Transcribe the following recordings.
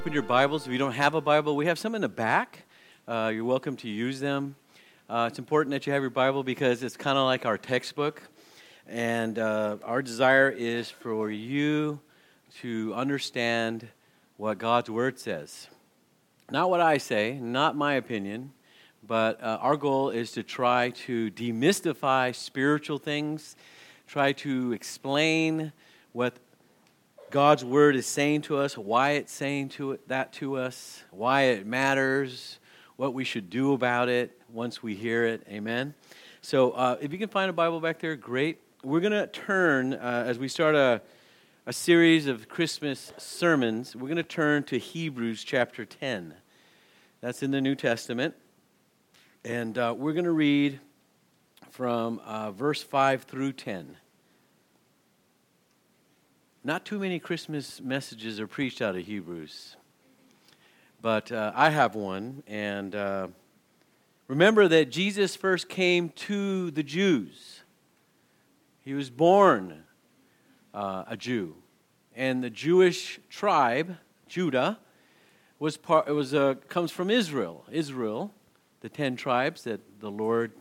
Open your Bibles. If you don't have a Bible, we have some in the back. You're welcome to use them. It's important that you have your Bible because it's kind of like our textbook. And our desire is for you to understand what God's Word says. Not what I say, not my opinion, but our goal is to try to demystify spiritual things, try to explain what God's Word is saying to us, why it's saying that to us, why it matters, what we should do about it once we hear it. Amen? So if you can find a Bible back there, great. We're going to turn, as we start a series of Christmas sermons, we're going to turn to Hebrews chapter 10. That's in the New Testament. And we're going to read from verse 5 through 10. Not too many Christmas messages are preached out of Hebrews, but I have one. And remember that Jesus first came to the Jews. He was born a Jew, and the Jewish tribe, Judah, comes from Israel. Israel, the 10 tribes that the Lord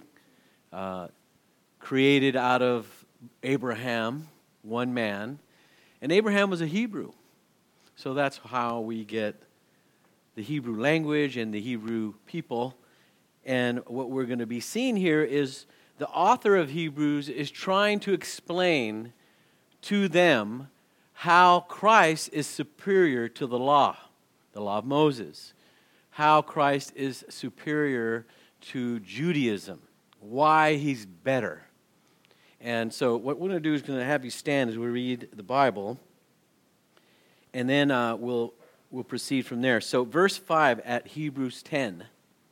created out of Abraham, one man. And Abraham was a Hebrew. So that's how we get the Hebrew language and the Hebrew people. And what we're going to be seeing here is the author of Hebrews is trying to explain to them how Christ is superior to the law of Moses. How Christ is superior to Judaism. Why he's better. And so what we're going to do is going to have you stand as we read the Bible, and then we'll proceed from there. So verse 5 at Hebrews 10.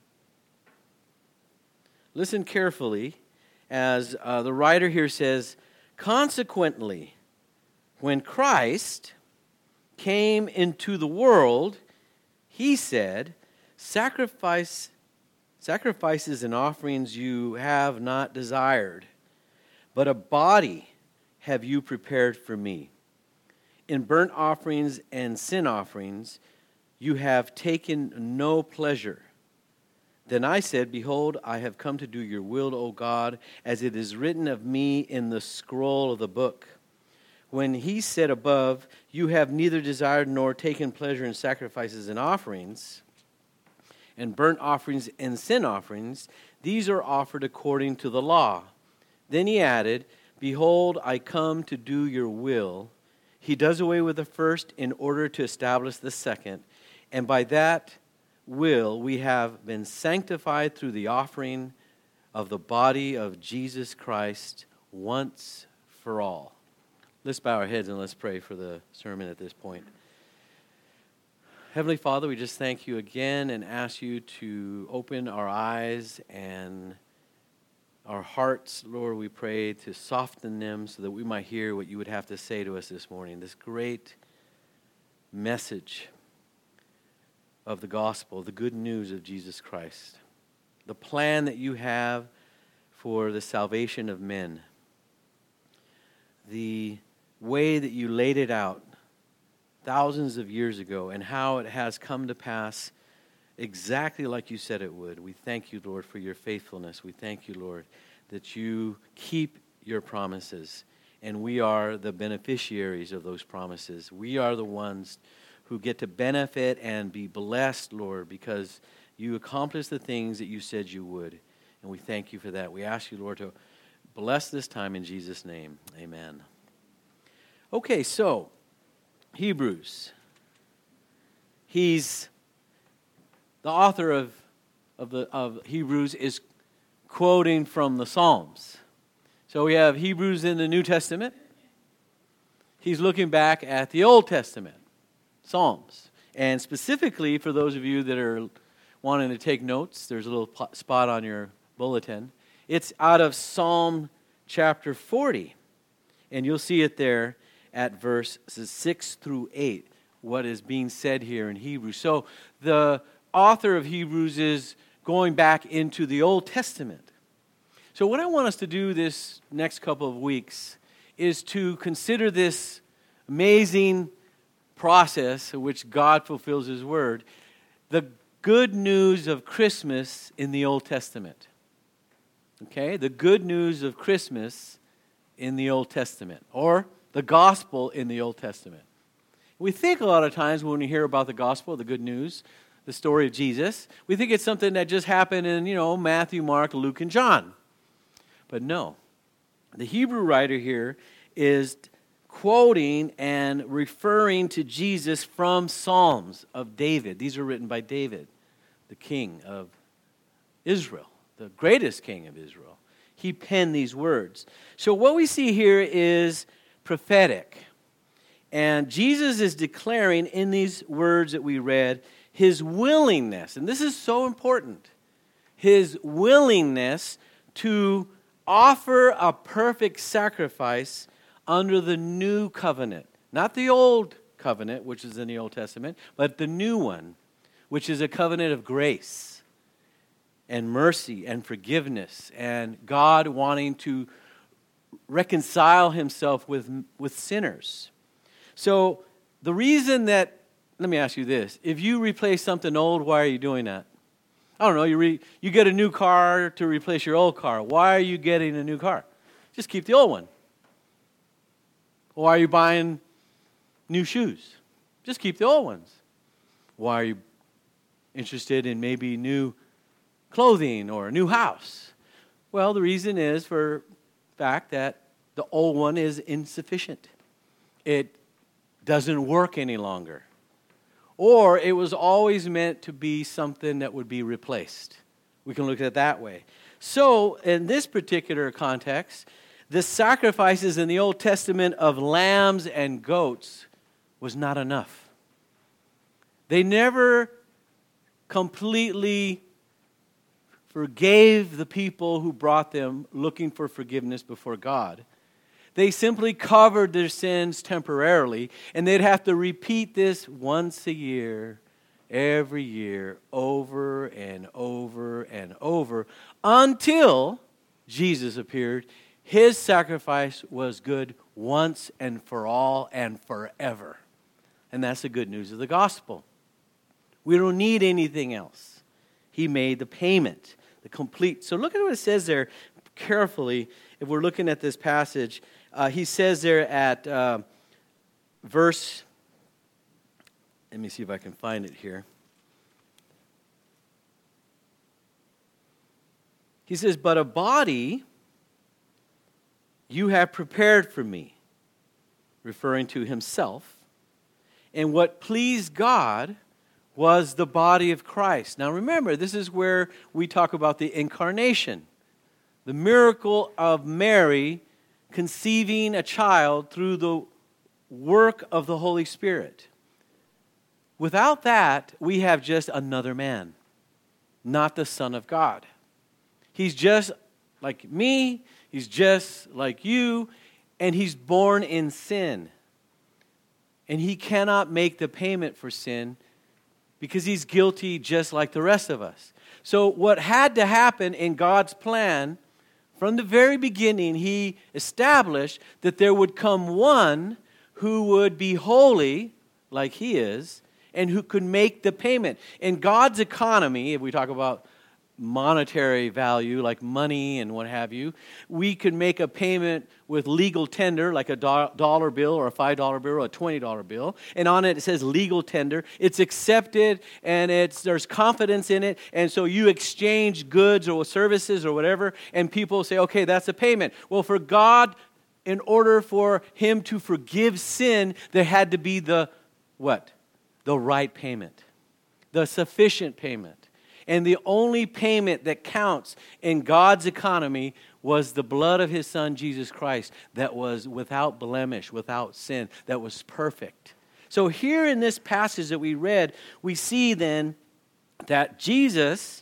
Listen carefully as the writer here says, "Consequently, when Christ came into the world, he said, Sacrifices and offerings you have not desired, but a body have you prepared for me. In burnt offerings and sin offerings you have taken no pleasure. Then I said, Behold, I have come to do your will, O God, as it is written of me in the scroll of the book. When he said above, You have neither desired nor taken pleasure in sacrifices and offerings, and burnt offerings and sin offerings, these are offered according to the law. Then he added, Behold, I come to do your will. He does away with the first in order to establish the second. And by that will we have been sanctified through the offering of the body of Jesus Christ once for all." Let's bow our heads and let's pray for the sermon at this point. Heavenly Father, we just thank you again and ask you to open our eyes and our hearts, Lord, we pray to soften them so that we might hear what you would have to say to us this morning. This great message of the gospel, the good news of Jesus Christ. The plan that you have for the salvation of men. The way that you laid it out thousands of years ago and how it has come to pass exactly like you said it would. We thank you, Lord, for your faithfulness. We thank you, Lord, that you keep your promises, and we are the beneficiaries of those promises. We are the ones who get to benefit and be blessed, Lord, because you accomplished the things that you said you would, and we thank you for that. We ask you, Lord, to bless this time in Jesus' name. Amen. Okay, so Hebrews. The author of Hebrews is quoting from the Psalms. So we have Hebrews in the New Testament. He's looking back at the Old Testament, Psalms. And specifically, for those of you that are wanting to take notes, there's a little spot on your bulletin. It's out of Psalm chapter 40. And you'll see it there at verses 6 through 8, what is being said here in Hebrews. So the author of Hebrews is going back into the Old Testament. So what I want us to do this next couple of weeks is to consider this amazing process in which God fulfills His Word, the good news of Christmas in the Old Testament. Okay? The good news of Christmas in the Old Testament, or the gospel in the Old Testament. We think a lot of times when we hear about the gospel, the good news, the story of Jesus, we think it's something that just happened in, Matthew, Mark, Luke, and John. But no. The Hebrew writer here is quoting and referring to Jesus from Psalms of David. These are written by David, the king of Israel, the greatest king of Israel. He penned these words. So what we see here is prophetic. And Jesus is declaring in these words that we read His willingness, and this is so important, His willingness to offer a perfect sacrifice under the new covenant. Not the old covenant, which is in the Old Testament, but the new one, which is a covenant of grace and mercy and forgiveness and God wanting to reconcile Himself with sinners. So the reason that, let me ask you this. If you replace something old, why are you doing that? I don't know, you get a new car to replace your old car. Why are you getting a new car? Just keep the old one. Why are you buying new shoes? Just keep the old ones. Why are you interested in maybe new clothing or a new house? Well, the reason is for the fact that the old one is insufficient. It doesn't work any longer. Or it was always meant to be something that would be replaced. We can look at it that way. So, in this particular context, the sacrifices in the Old Testament of lambs and goats was not enough. They never completely forgave the people who brought them looking for forgiveness before God. They simply covered their sins temporarily, and they'd have to repeat this once a year, every year, over and over and over, until Jesus appeared. His sacrifice was good once and for all and forever. And that's the good news of the gospel. We don't need anything else. He made the payment, the complete. So look at what it says there carefully. If we're looking at this passage, he says there at verse, let me see if I can find it here. He says, but a body you have prepared for me, referring to Himself, and what pleased God was the body of Christ. Now remember, this is where we talk about the incarnation, the miracle of Mary conceiving a child through the work of the Holy Spirit. Without that, we have just another man, not the Son of God. He's just like me, He's just like you, and He's born in sin. And He cannot make the payment for sin because He's guilty just like the rest of us. So what had to happen in God's plan, from the very beginning, He established that there would come one who would be holy, like He is, and who could make the payment. In God's economy, if we talk about monetary value, like money and what have you, we could make a payment with legal tender, like a dollar bill or a $5 bill or a $20 bill, and on it says legal tender. It's accepted, and there's confidence in it, and so you exchange goods or services or whatever, and people say, okay, that's a payment. Well, for God, in order for Him to forgive sin, there had to be the what? The right payment, the sufficient payment. And the only payment that counts in God's economy was the blood of His Son, Jesus Christ, that was without blemish, without sin, that was perfect. So here in this passage that we read, we see then that Jesus,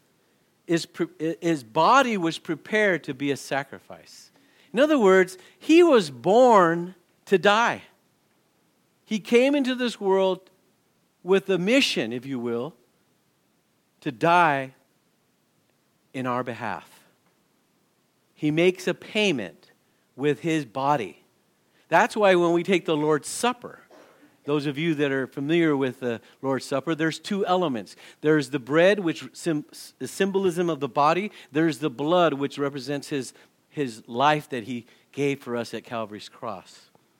His body was prepared to be a sacrifice. In other words, He was born to die. He came into this world with a mission, if you will, to die in our behalf. He makes a payment with His body. That's why when we take the Lord's Supper Those of you that are familiar with the Lord's Supper, there's two elements. There's the bread, which is symbolism of the body. There's the blood, which represents his life that he gave for us at Calvary's cross.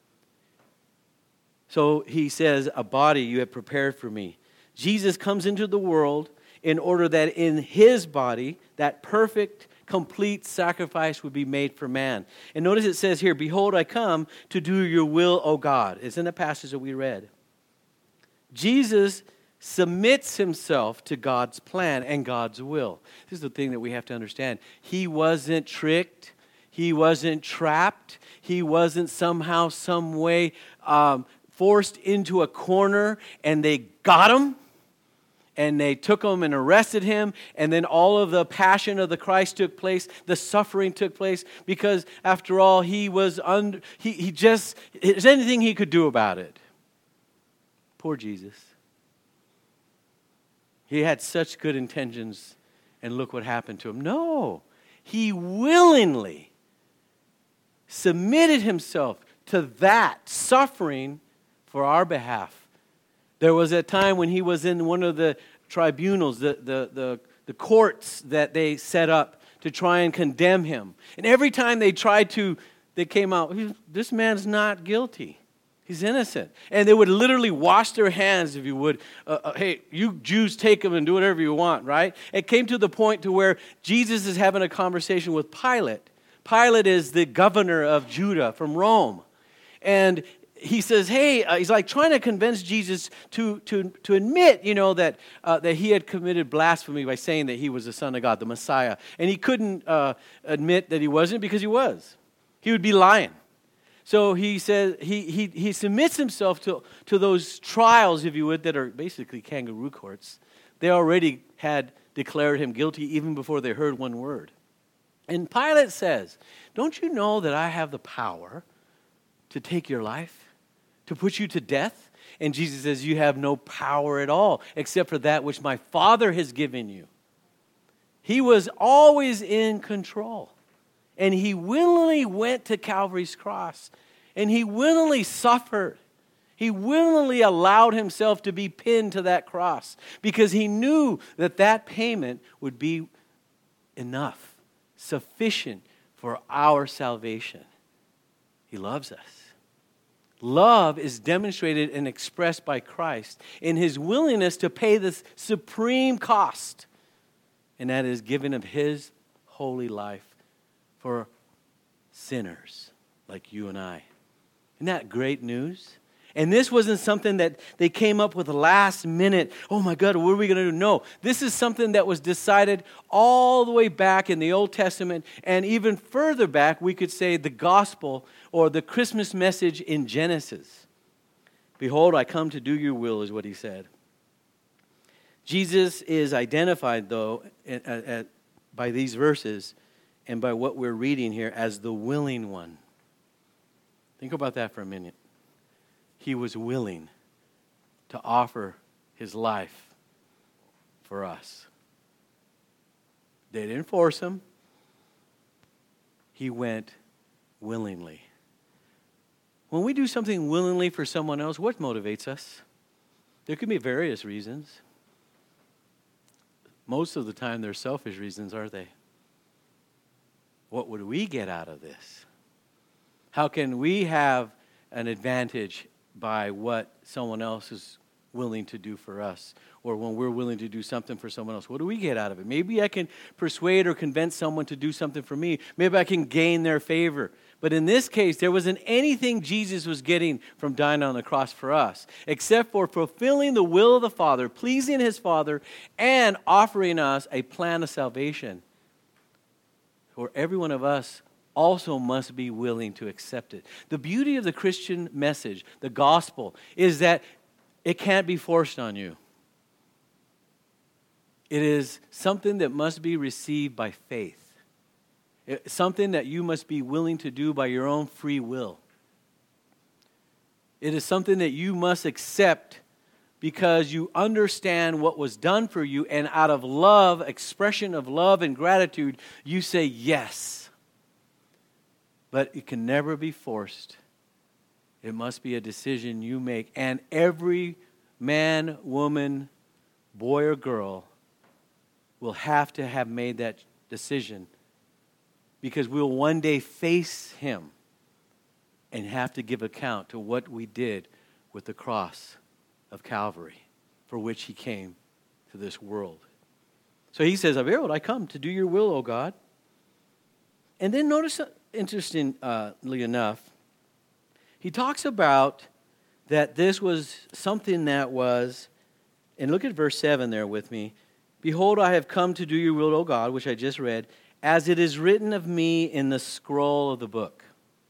So he says, a body you have prepared for me. Jesus comes into the world in order that in his body, that perfect, complete sacrifice would be made for man. And notice it says here, behold, I come to do your will, O God. It's in the passage that we read. Jesus submits himself to God's plan and God's will. This is the thing that we have to understand. He wasn't tricked. He wasn't trapped. He wasn't somehow, some way forced into a corner and they got him. And they took him and arrested him, and then all of the passion of the Christ took place, the suffering took place, because after all, there's anything he could do about it. Poor Jesus. He had such good intentions, and look what happened to him. No, he willingly submitted himself to that suffering for our behalf. There was a time when he was in one of the tribunals, the courts that they set up to try and condemn him. And every time they came out, this man's not guilty. He's innocent. And they would literally wash their hands, if you would. Hey, you Jews take him and do whatever you want, right? It came to the point to where Jesus is having a conversation with Pilate. Pilate is the governor of Judah from Rome. And he says, hey, he's like trying to convince Jesus to admit, that he had committed blasphemy by saying that he was the Son of God, the Messiah. And he couldn't admit that he wasn't because he was. He would be lying. So he says he submits himself to those trials, if you would, that are basically kangaroo courts. They already had declared him guilty even before they heard one word. And Pilate says, don't you know that I have the power to take your life? To put you to death? And Jesus says, you have no power at all except for that which my Father has given you. He was always in control. And he willingly went to Calvary's cross. And he willingly suffered. He willingly allowed himself to be pinned to that cross because he knew that payment would be enough, sufficient for our salvation. He loves us. Love is demonstrated and expressed by Christ in his willingness to pay the supreme cost, and that is giving of his holy life for sinners like you and I. Isn't that great news? And this wasn't something that they came up with last minute. Oh my God, what are we going to do? No, this is something that was decided all the way back in the Old Testament, and even further back, we could say the gospel or the Christmas message in Genesis. Behold, I come to do your will, is what he said. Jesus is identified, though, by these verses and by what we're reading here as the willing one. Think about that for a minute. He was willing to offer his life for us. They didn't force him. He went willingly. When we do something willingly for someone else, what motivates us? There could be various reasons. Most of the time, they're selfish reasons, aren't they? What would we get out of this? How can we have an advantage by what someone else is willing to do for us? Or when we're willing to do something for someone else, what do we get out of it? Maybe I can persuade or convince someone to do something for me. Maybe I can gain their favor. But in this case, there wasn't anything Jesus was getting from dying on the cross for us, except for fulfilling the will of the Father, pleasing his Father, and offering us a plan of salvation. For every one of us also must be willing to accept it. The beauty of the Christian message, the gospel, is that it can't be forced on you. It is something that must be received by faith. It's something that you must be willing to do by your own free will. It is something that you must accept because you understand what was done for you, and out of love, expression of love and gratitude, you say yes. But it can never be forced. It must be a decision you make. And every man, woman, boy, or girl will have to have made that decision, because we'll one day face him and have to give account to what we did with the cross of Calvary, for which he came to this world. So he says, "Behold, I come to do your will, O God." And then notice, interestingly enough, he talks about that this was something that was, and look at verse 7 there with me. "Behold, I have come to do your will, O God," which I just read, "as it is written of me in the scroll of the book."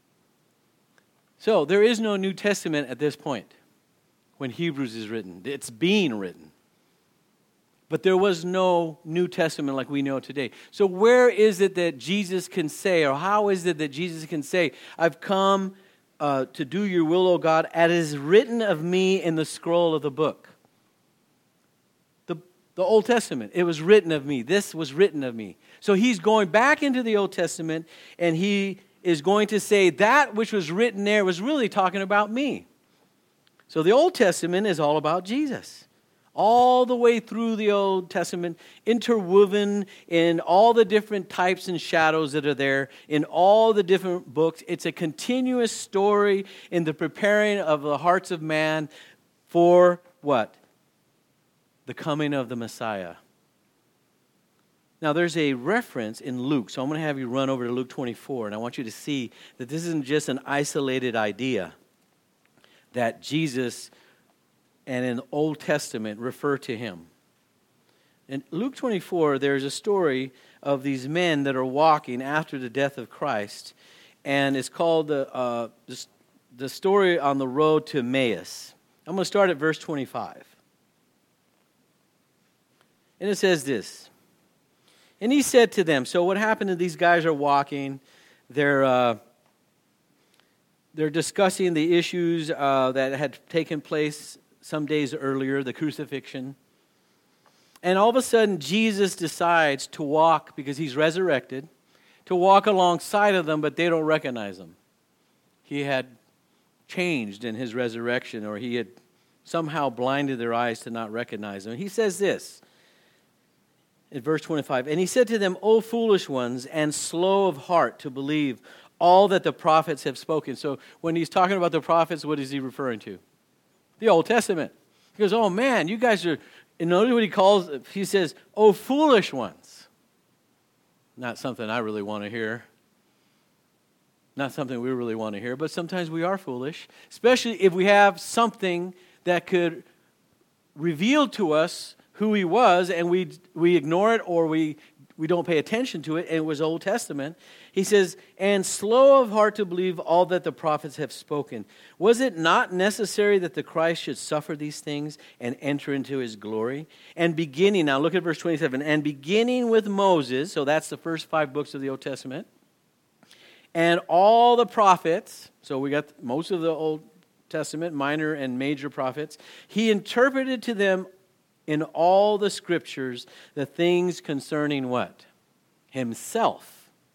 So there is no New Testament at this point when Hebrews is written. It's being written. But there was no New Testament like we know today. So where is it that Jesus can say, or how is it that Jesus can say, "I've come to do your will, O God, as is written of me in the scroll of the book"? The Old Testament, it was written of me. This was written of me. So he's going back into the Old Testament, and he is going to say that which was written there was really talking about me. So the Old Testament is all about Jesus. All the way through the Old Testament, interwoven in all the different types and shadows that are there, in all the different books. It's a continuous story in the preparing of the hearts of man for what? The coming of the Messiah. Now, there's a reference in Luke, so I'm going to have you run over to Luke 24, and I want you to see that this isn't just an isolated idea that Jesus and in the Old Testament refer to him. In Luke 24, there's a story of these men that are walking after the death of Christ, and it's called the story on the road to Emmaus. I'm going to start at verse 25. And it says this: "And he said to them," so what happened is these guys are walking, they're discussing the issues that had taken place some days earlier, the crucifixion. And all of a sudden, Jesus decides to walk, because he's resurrected, to walk alongside of them, but they don't recognize him. He had changed in his resurrection, or he had somehow blinded their eyes to not recognize him. He says this in verse 25, "And he said to them, O foolish ones, and slow of heart to believe all that the prophets have spoken." So when he's talking about the prophets, what is he referring to? The Old Testament. He goes, "Oh man, you guys are," and notice what he calls, he says, "Oh foolish ones." Not something I really want to hear. Not something we really want to hear, but sometimes we are foolish, especially if we have something that could reveal to us who he was, and we ignore it, or we don't pay attention to it, and it was Old Testament. He says, "And slow of heart to believe all that the prophets have spoken. Was it not necessary that the Christ should suffer these things and enter into his glory? And beginning," now look at verse 27, "and beginning with Moses," so that's the first 5 books of the Old Testament, "and all the prophets," so we got most of the Old Testament, minor and major prophets, "he interpreted to them in all the scriptures the things concerning" what? Himself.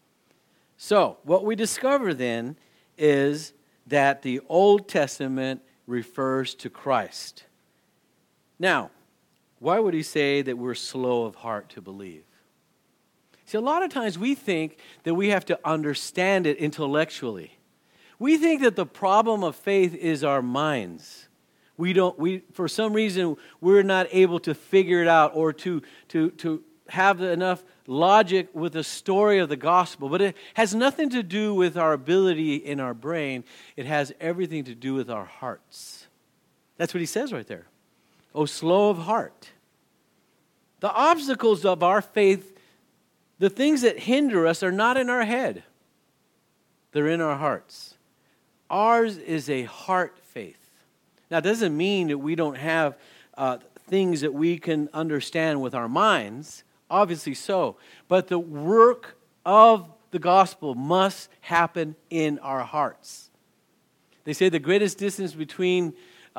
So, what we discover then is that the Old Testament refers to Christ. Now, why would he say that we're slow of heart to believe? See, a lot of times we think that we have to understand it intellectually. We think that the problem of faith is our minds. For some reason, we're not able to figure it out, or to have enough logic with the story of the gospel. But it has nothing to do with our ability in our brain. It has everything to do with our hearts. That's what he says right there. "Oh, slow of heart." The obstacles of our faith, the things that hinder us, are not in our head. They're in our hearts. Ours is a heart faith. Now, it doesn't mean that we don't have things that we can understand with our minds. Obviously so. But the work of the gospel must happen in our hearts. They say the greatest distance between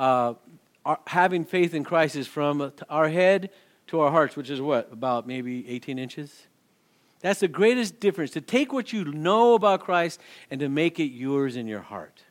having faith in Christ is from our head to our hearts, which is what? About maybe 18 inches? That's the greatest difference. To take what you know about Christ and to make it yours in your heart.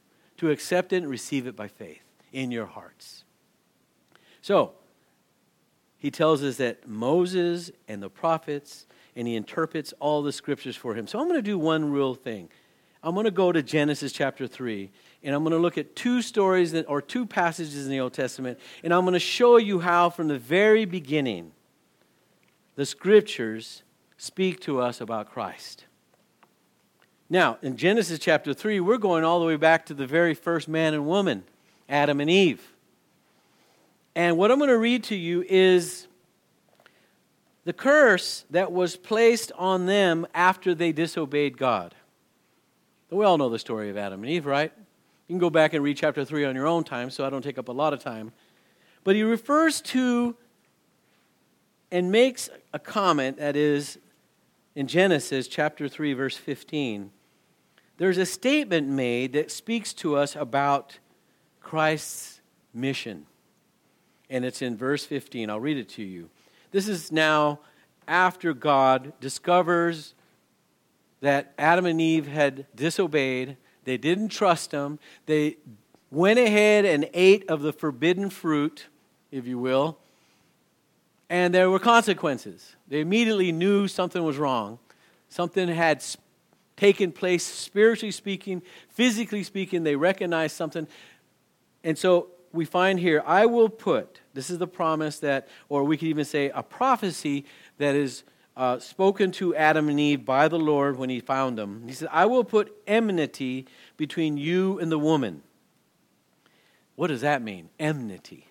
to accept it and receive it by faith in your hearts. So, he tells us that Moses and the prophets, and he interprets all the scriptures for him. So I'm going to do one real thing. I'm going to go to Genesis chapter 3, and I'm going to look at two stories or two passages in the Old Testament, and I'm going to show you how from the very beginning the scriptures speak to us about Christ. Now, in Genesis chapter 3, we're going all the way back to the very first man and woman, Adam and Eve. And what I'm going to read to you is the curse that was placed on them after they disobeyed God. We all know the story of Adam and Eve, right? You can go back and read chapter 3 on your own time, so I don't take up a lot of time. But he refers to and makes a comment that is in Genesis chapter 3, verse 15. There's a statement made that speaks to us about Christ's mission. And it's in verse 15. I'll read it to you. This is now after God discovers that Adam and Eve had disobeyed. They didn't trust him. They went ahead and ate of the forbidden fruit, if you will. And there were consequences. They immediately knew something was wrong. Something had taken place, spiritually speaking, physically speaking. They recognized something. And so we find here, I will put, this is the promise that, or we could even say a prophecy that is spoken to Adam and Eve by the Lord when he found them. He said, I will put enmity between you and the woman. What does that mean? Enmity.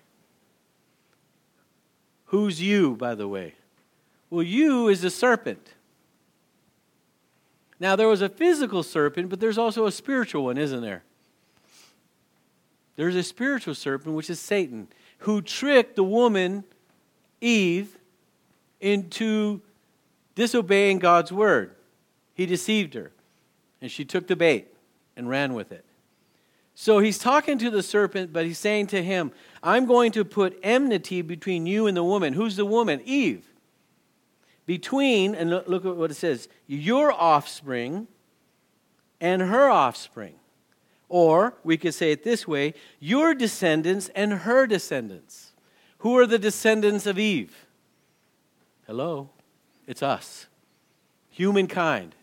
Who's you, by the way? Well, you is the serpent. Now, there was a physical serpent, but there's also a spiritual one, isn't there? There's a spiritual serpent, which is Satan, who tricked the woman, Eve, into disobeying God's word. He deceived her, and she took the bait and ran with it. So he's talking to the serpent, but he's saying to him, I'm going to put enmity between you and the woman. Who's the woman? Eve. Between, and look at what it says, your offspring and her offspring. Or, we could say it this way, your descendants and her descendants. Who are the descendants of Eve? Hello, it's us. Humankind.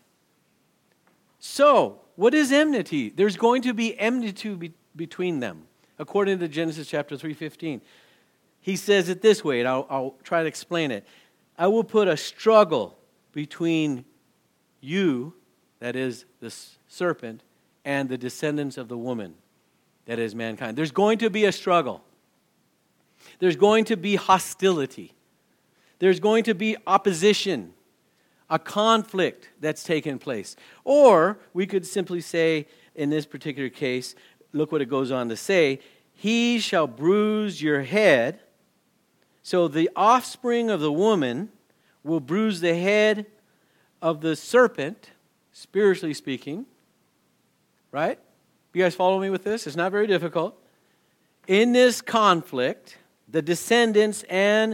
So, what is enmity? There's going to be enmity between them, according to Genesis chapter 3:15. He says it this way, and I'll try to explain it. I will put a struggle between you, that is the serpent, and the descendants of the woman, that is mankind. There's going to be a struggle. There's going to be hostility. There's going to be opposition, a conflict that's taken place. Or we could simply say, in this particular case, look what it goes on to say, he shall bruise your head. So the offspring of the woman will bruise the head of the serpent, spiritually speaking. Right? You guys follow me with this? It's not very difficult. In this conflict, the descendants and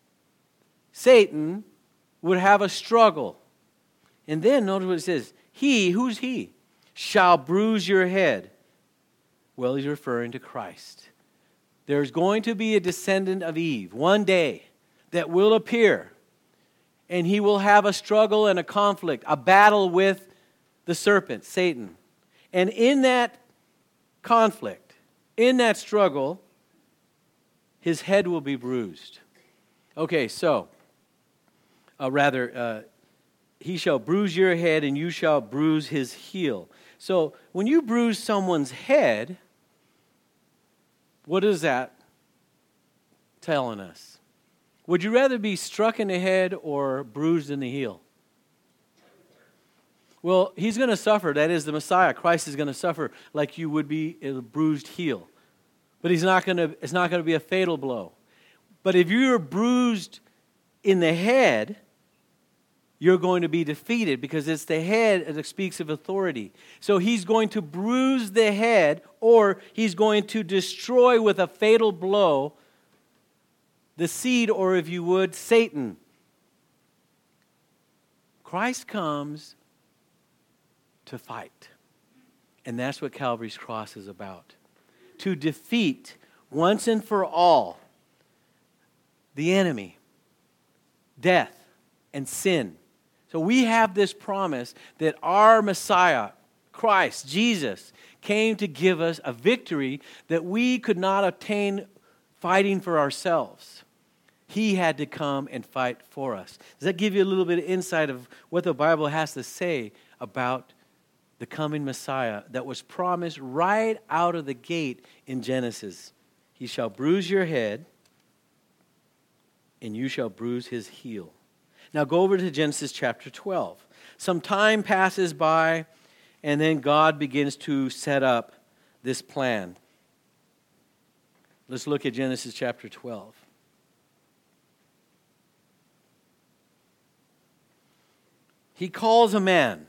Satan would have a struggle. And then notice what it says. He, who's he? Shall bruise your head. Well, he's referring to Christ. There's going to be a descendant of Eve one day that will appear. And he will have a struggle and a conflict, a battle with the serpent, Satan. And in that conflict, in that struggle, his head will be bruised. Okay, so, he shall bruise your head and you shall bruise his heel. So, when you bruise someone's head, what is that telling us? Would you rather be struck in the head or bruised in the heel? Well, he's going to suffer. That is the Messiah. Christ is going to suffer like you would be in a bruised heel. But it's not going to be a fatal blow. But if you're bruised in the head, you're going to be defeated because it's the head that speaks of authority. So he's going to bruise the head, or he's going to destroy with a fatal blow the seed, or if you would, Satan. Christ comes to fight. And that's what Calvary's cross is about. To defeat once and for all the enemy, death, and sin. So we have this promise that our Messiah, Christ, Jesus, came to give us a victory that we could not obtain fighting for ourselves. He had to come and fight for us. Does that give you a little bit of insight of what the Bible has to say about the coming Messiah that was promised right out of the gate in Genesis? He shall bruise your head, and you shall bruise his heel. Now go over to Genesis chapter 12. Some time passes by, and then God begins to set up this plan. Let's look at Genesis chapter 12. He calls a man.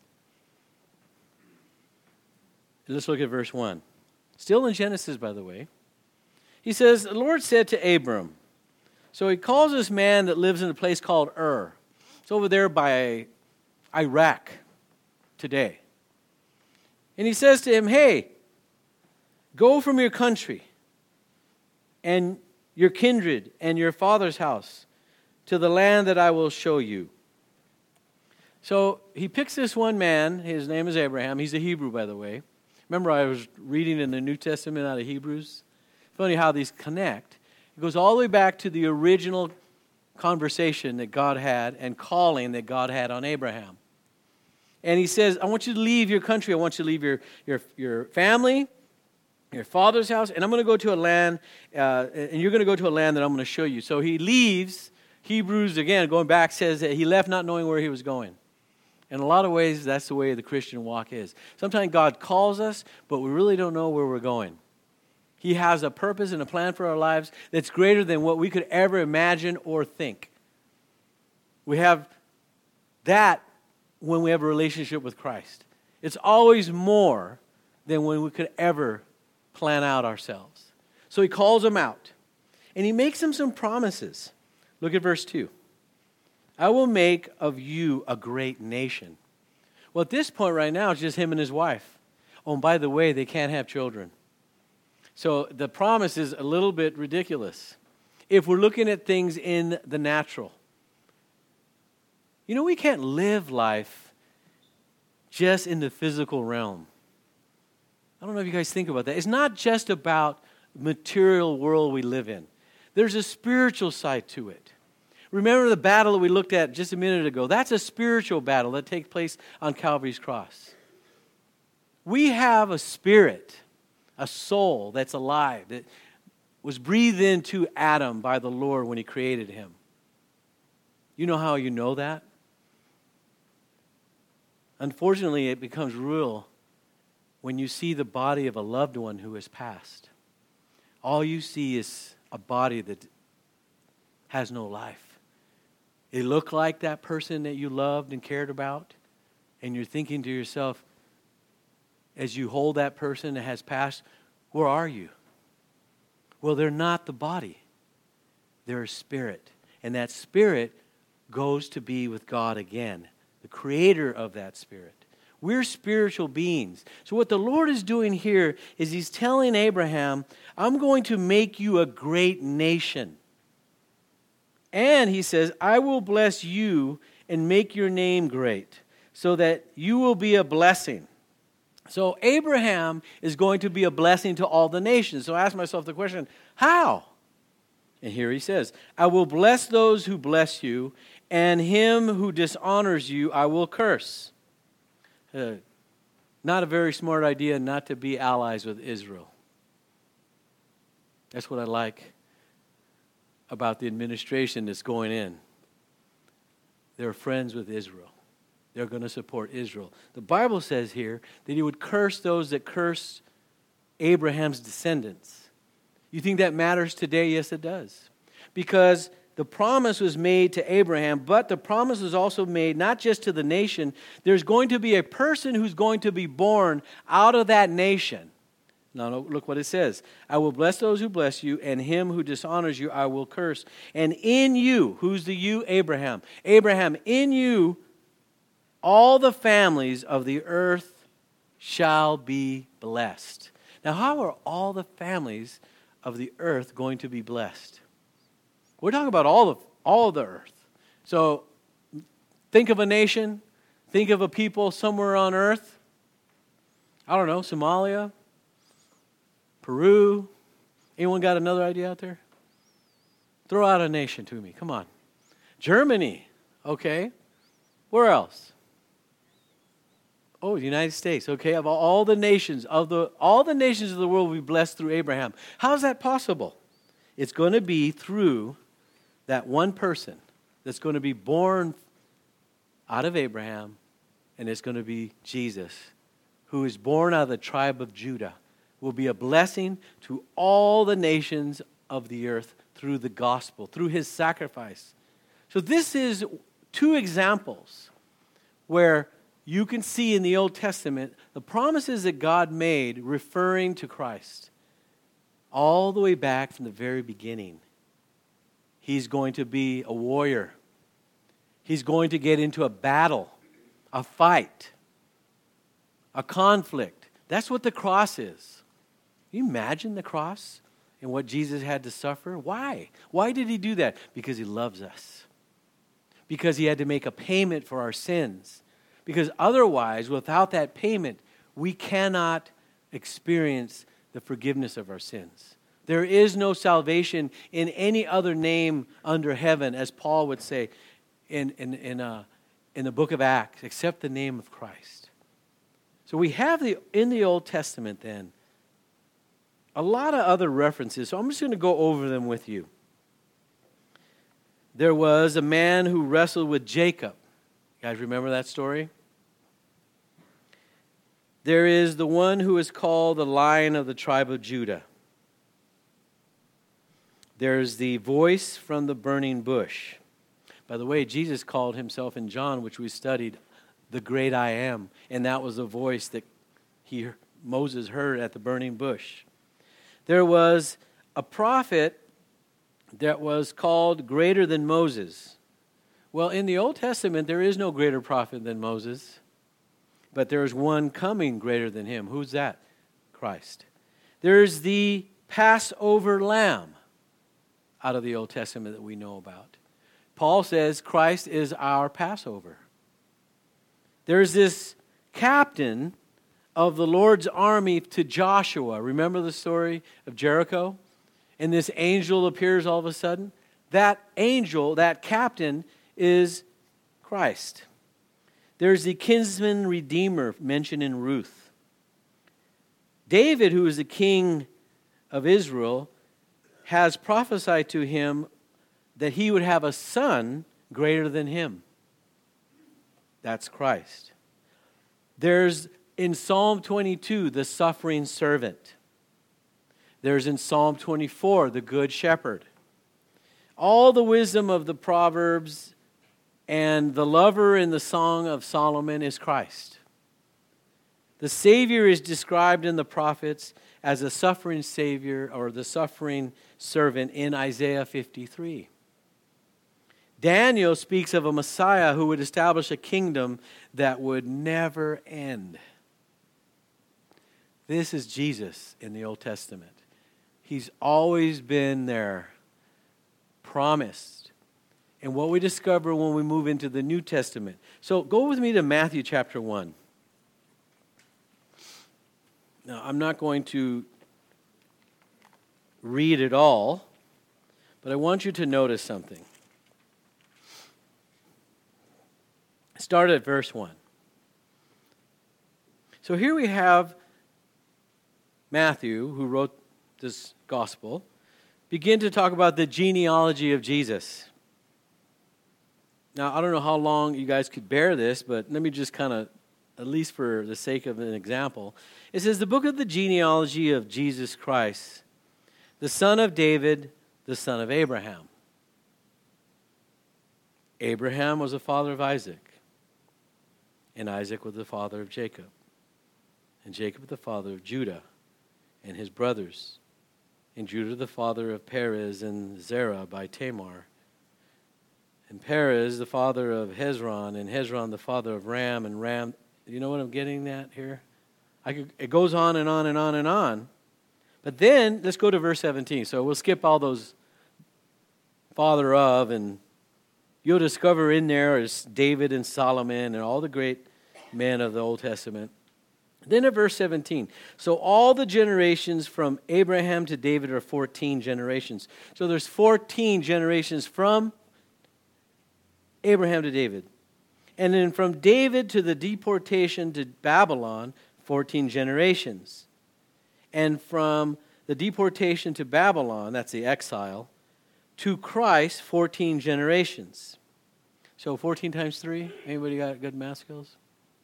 Let's look at verse 1. Still in Genesis, by the way. He says, the Lord said to Abram. So he calls this man that lives in a place called Ur. It's over there by Iraq today. And he says to him, hey, go from your country and your kindred and your father's house to the land that I will show you. So he picks this one man. His name is Abraham. He's a Hebrew, by the way. Remember, I was reading in the New Testament out of Hebrews. Funny how these connect. It goes all the way back to the original conversation that God had and calling that God had on Abraham. And he says, I want you to leave your country. I want you to leave your family, your father's house, and I'm going to go to a land, and you're going to go to a land that I'm going to show you. So he leaves. Hebrews, again, going back, says that he left not knowing where he was going. In a lot of ways, that's the way the Christian walk is. Sometimes God calls us, but we really don't know where we're going. He has a purpose and a plan for our lives that's greater than what we could ever imagine or think. We have that when we have a relationship with Christ. It's always more than when we could ever plan out ourselves. So he calls him out, and he makes him some promises. Look at verse 2. I will make of you a great nation. Well, at this point right now, it's just him and his wife. Oh, and by the way, they can't have children. So the promise is a little bit ridiculous if we're looking at things in the natural. You know, we can't live life just in the physical realm. I don't know if you guys think about that. It's not just about the material world we live in. There's a spiritual side to it. Remember the battle that we looked at just a minute ago? That's a spiritual battle that takes place on Calvary's cross. We have a spirit, a soul that's alive, that was breathed into Adam by the Lord when he created him. You know how you know that? Unfortunately, it becomes real when you see the body of a loved one who has passed. All you see is a body that has no life. They look like that person that you loved and cared about, and you're thinking to yourself, as you hold that person that has passed, where are you? Well, they're not the body. They're a spirit. And that spirit goes to be with God again, the creator of that spirit. We're spiritual beings. So what the Lord is doing here is he's telling Abraham, I'm going to make you a great nation. And he says, I will bless you and make your name great, so that you will be a blessing. So Abraham is going to be a blessing to all the nations. So I ask myself the question, how? And here he says, I will bless those who bless you, and him who dishonors you I will curse. Not a very smart idea not to be allies with Israel. That's what I like about the administration that's going in. They're friends with Israel. They're going to support Israel. The Bible says here that he would curse those that curse Abraham's descendants. You think that matters today? Yes, it does. Because the promise was made to Abraham, but the promise was also made not just to the nation. There's going to be a person who's going to be born out of that nation. Now look what it says. I will bless those who bless you, and him who dishonors you I will curse. And in you, who's the you? Abraham. Abraham, in you all the families of the earth shall be blessed. Now, how are all the families of the earth going to be blessed? We're talking about all of the earth. So think of a nation, think of a people somewhere on earth. I don't know, Somalia, Peru. Anyone got another idea out there? Throw out a nation to me. Come on. Germany. Okay. Where else? Oh, the United States. Okay. Of all the nations of the world will be blessed through Abraham. How is that possible? It's going to be through that one person that's going to be born out of Abraham, and it's going to be Jesus, who is born out of the tribe of Judah, will be a blessing to all the nations of the earth through the gospel, through his sacrifice. So this is two examples where you can see in the Old Testament the promises that God made referring to Christ all the way back from the very beginning. He's going to be a warrior. He's going to get into a battle, a fight, a conflict. That's what the cross is. Can you imagine the cross and what Jesus had to suffer? Why? Why did he do that? Because he loves us. Because he had to make a payment for our sins. Because otherwise, without that payment, we cannot experience the forgiveness of our sins. There is no salvation in any other name under heaven, as Paul would say in the book of Acts, except the name of Christ. So we have in the Old Testament then a lot of other references. So I'm just going to go over them with you. There was a man who wrestled with Jacob. You guys remember that story? There is the one who is called the Lion of the tribe of Judah. There's the voice from the burning bush. By the way, Jesus called himself in John, which we studied, the great I am. And that was the voice that Moses heard at the burning bush. There was a prophet that was called greater than Moses. Well, in the Old Testament, there is no greater prophet than Moses. But there is one coming greater than him. Who's that? Christ. There's the Passover lamb out of the Old Testament that we know about. Paul says Christ is our Passover. There's this captain of the Lord's army to Joshua. Remember the story of Jericho? And this angel appears all of a sudden. That angel, that captain, is Christ. There's the kinsman redeemer mentioned in Ruth. David, who is the king of Israel, has prophesied to him that he would have a son greater than him. That's Christ. There's in Psalm 22, the suffering servant. There's in Psalm 24, the good shepherd. All the wisdom of the Proverbs and the lover in the Song of Solomon is Christ. The Savior is described in the prophets as a suffering Savior or the suffering servant in Isaiah 53. Daniel speaks of a Messiah who would establish a kingdom that would never end. This is Jesus in the Old Testament. He's always been there, promised. And what we discover when we move into the New Testament. So go with me to Matthew chapter 1. Now, I'm not going to read it all, but I want you to notice something. Start at verse 1. So here we have Matthew, who wrote this gospel, begin to talk about the genealogy of Jesus. Now, I don't know how long you guys could bear this, but let me just kind of, at least for the sake of an example. It says, the book of the genealogy of Jesus Christ, the son of David, the son of Abraham. Abraham was the father of Isaac, and Isaac was the father of Jacob, and Jacob the father of Judah and his brothers, and Judah the father of Perez and Zerah by Tamar, and Perez the father of Hezron, and Hezron the father of Ram, and Ram, you know what I'm getting at here? It goes on and on and on and on. But then, let's go to verse 17. So we'll skip all those father of, and you'll discover in there is David and Solomon and all the great men of the Old Testament. Then at verse 17, so all the generations from Abraham to David are 14 generations. So there's 14 generations from Abraham to David. And then from David to the deportation to Babylon, 14 generations. And from the deportation to Babylon, that's the exile, to Christ, 14 generations. So 14 times 3, anybody got good math skills?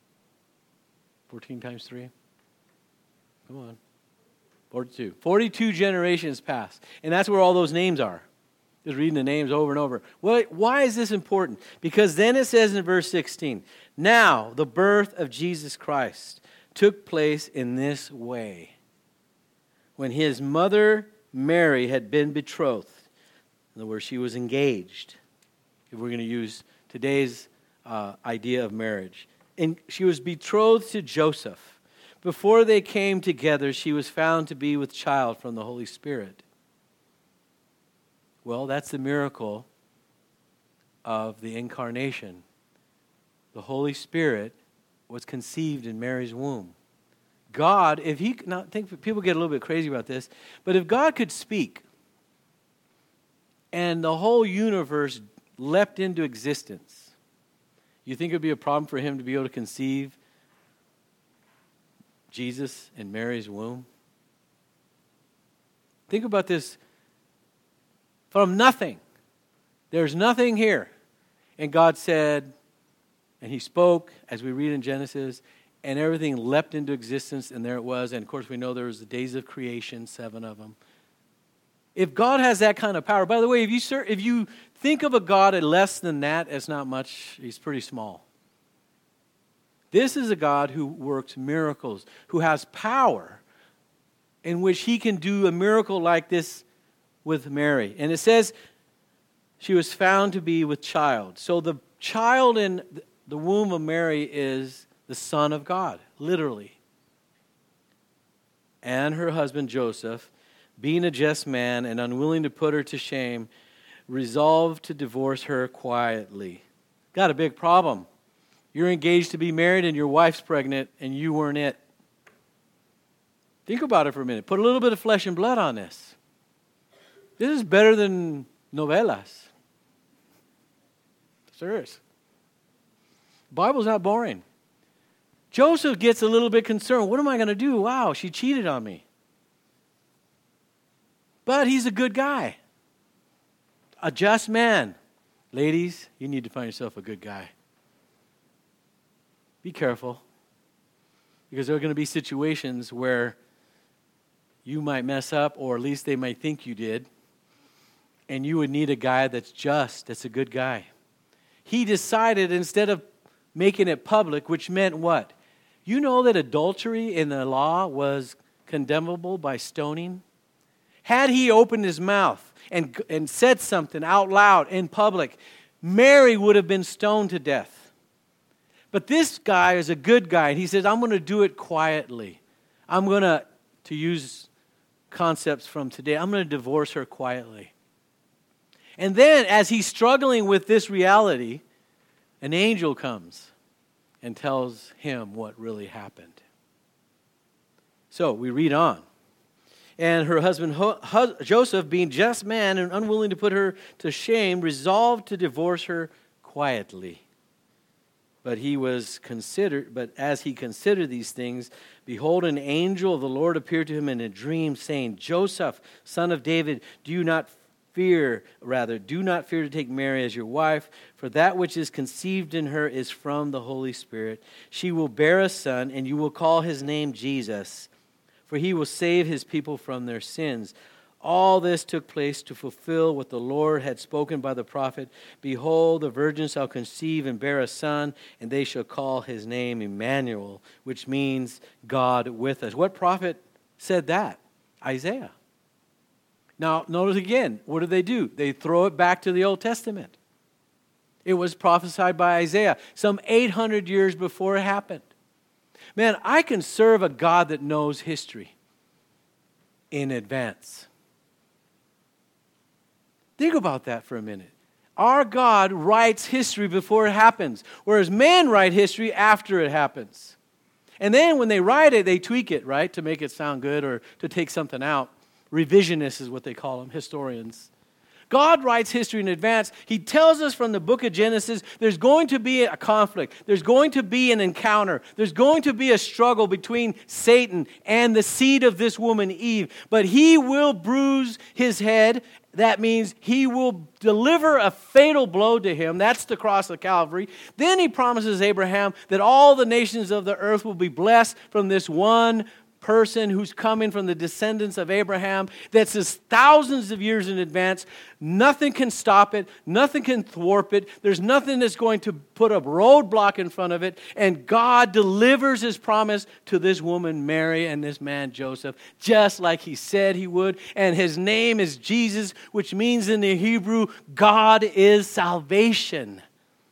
14 times 3? Come on. 42. 42 generations passed. And that's where all those names are. Just reading the names over and over. Why is this important? Because then it says in verse 16, now the birth of Jesus Christ took place in this way. When his mother Mary had been betrothed, in other words, she was engaged, if we're going to use today's idea of marriage. And she was betrothed to Joseph. Before they came together, she was found to be with child from the Holy Spirit. Well, that's the miracle of the incarnation. The Holy Spirit was conceived in Mary's womb. God, if he, now think people get a little bit crazy about this, but if God could speak and the whole universe leapt into existence, you think it would be a problem for him to be able to conceive Jesus in Mary's womb? Think about this. From nothing. There's nothing here. And God said, and he spoke, as we read in Genesis, and everything leapt into existence, and there it was. And of course we know there was the days of creation, 7 of them. If God has that kind of power, by the way, if you think of a God at less than that, it's not much. He's pretty small. This is a God who works miracles, who has power, in which he can do a miracle like this with Mary. And it says she was found to be with child. So the child in the womb of Mary is the Son of God, literally. And her husband Joseph, being a just man and unwilling to put her to shame, resolved to divorce her quietly. Got a big problem. You're engaged to be married and your wife's pregnant and you weren't it. Think about it for a minute. Put a little bit of flesh and blood on this. This is better than novelas. Serious. The Bible's not boring. Joseph gets a little bit concerned. What am I going to do? Wow, she cheated on me. But he's a good guy. A just man. Ladies, you need to find yourself a good guy. Be careful. Because there are going to be situations where you might mess up, or at least they might think you did. And you would need a guy that's just, that's a good guy. He decided, instead of making it public, which meant what? You know that adultery in the law was condemnable by stoning? Had he opened his mouth and said something out loud in public, Mary would have been stoned to death. But this guy is a good guy, and he says, I'm going to do it quietly. I'm going to use concepts from today, I'm going to divorce her quietly. And then, as he's struggling with this reality, an angel comes and tells him what really happened. So, we read on. And her husband Joseph, being just man and unwilling to put her to shame, resolved to divorce her quietly. But as he considered these things, behold, an angel of the Lord appeared to him in a dream, saying, Joseph, son of David, do not fear to take Mary as your wife, for that which is conceived in her is from the Holy Spirit. She will bear a son, and you will call his name Jesus, for he will save his people from their sins. All this took place to fulfill what the Lord had spoken by the prophet. Behold, the virgin shall conceive and bear a son, and they shall call his name Emmanuel, which means God with us. What prophet said that? Isaiah. Now, notice again, what do? They throw it back to the Old Testament. It was prophesied by Isaiah some 800 years before it happened. Man, I can serve a God that knows history in advance. Think about that for a minute. Our God writes history before it happens, whereas men write history after it happens. And then when they write it, they tweak it, right, to make it sound good or to take something out. Revisionists is what they call them, historians. God writes history in advance. He tells us from the book of Genesis there's going to be a conflict. There's going to be an encounter. There's going to be a struggle between Satan and the seed of this woman, Eve. But he will bruise his head. That means he will deliver a fatal blow to him. That's the cross of Calvary. Then he promises Abraham that all the nations of the earth will be blessed from this one person who's coming from the descendants of Abraham. That's thousands of years in advance. Nothing can stop it. Nothing can thwart it. There's nothing that's going to put a roadblock in front of it. And God delivers his promise to this woman, Mary, and this man, Joseph, just like he said he would. And his name is Jesus, which means in the Hebrew, God is salvation.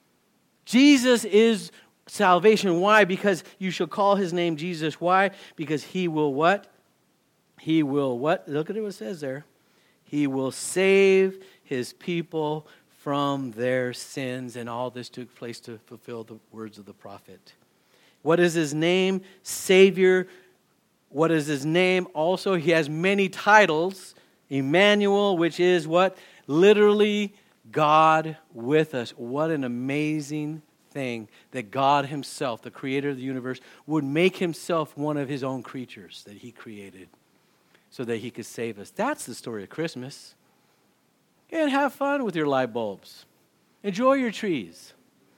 Jesus is salvation. Why? Because you shall call his name Jesus. Why? Because he will what? He will what? Look at what it says there. He will save his people from their sins. And all this took place to fulfill the words of the prophet. What is his name? Savior. What is his name? Also, he has many titles. Emmanuel, which is what? Literally God with us. What an amazing thing that God himself, the creator of the universe, would make himself one of his own creatures that he created so that he could save us. That's the story of Christmas. And have fun with your light bulbs. Enjoy your trees.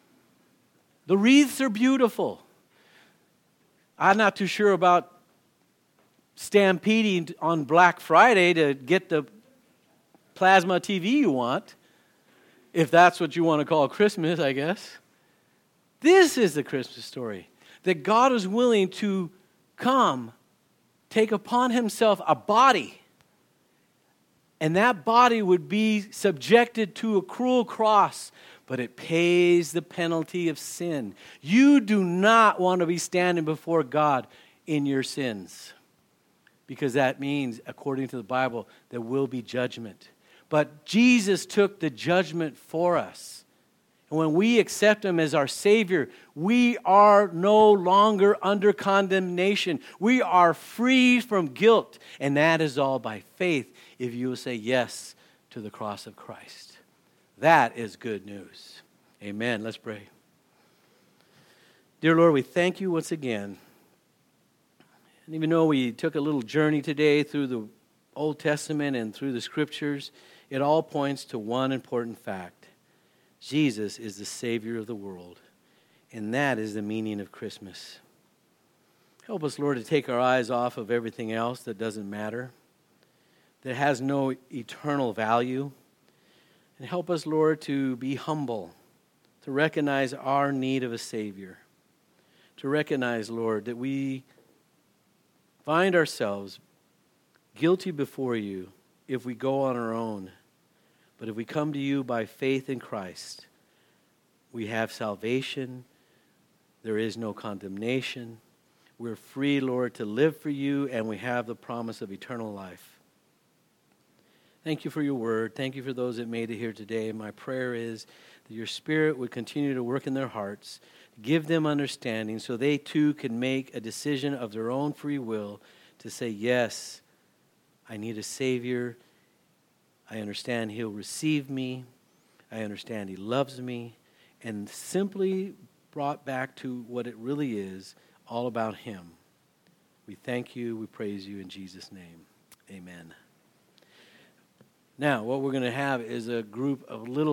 The wreaths are beautiful. I'm not too sure about stampeding on Black Friday to get the plasma TV you want, if that's what you want to call Christmas, I guess. This is the Christmas story, that God is willing to come, take upon himself a body, and that body would be subjected to a cruel cross, but it pays the penalty of sin. You do not want to be standing before God in your sins, because that means, according to the Bible, there will be judgment. But Jesus took the judgment for us. And when we accept him as our Savior, we are no longer under condemnation. We are free from guilt. And that is all by faith if you will say yes to the cross of Christ. That is good news. Amen. Let's pray. Dear Lord, we thank you once again. And even though we took a little journey today through the Old Testament and through the Scriptures, it all points to one important fact. Jesus is the Savior of the world, and that is the meaning of Christmas. Help us, Lord, to take our eyes off of everything else that doesn't matter, that has no eternal value, and help us, Lord, to be humble, to recognize our need of a Savior, to recognize, Lord, that we find ourselves guilty before you if we go on our own. But if we come to you by faith in Christ, we have salvation. There is no condemnation. We're free, Lord, to live for you, and we have the promise of eternal life. Thank you for your word. Thank you for those that made it here today. My prayer is that your Spirit would continue to work in their hearts, give them understanding so they too can make a decision of their own free will to say, yes, I need a Savior. I understand he'll receive me. I understand he loves me. And simply brought back to what it really is, all about him. We thank you. We praise you in Jesus' name. Amen. Now, what we're going to have is a group of little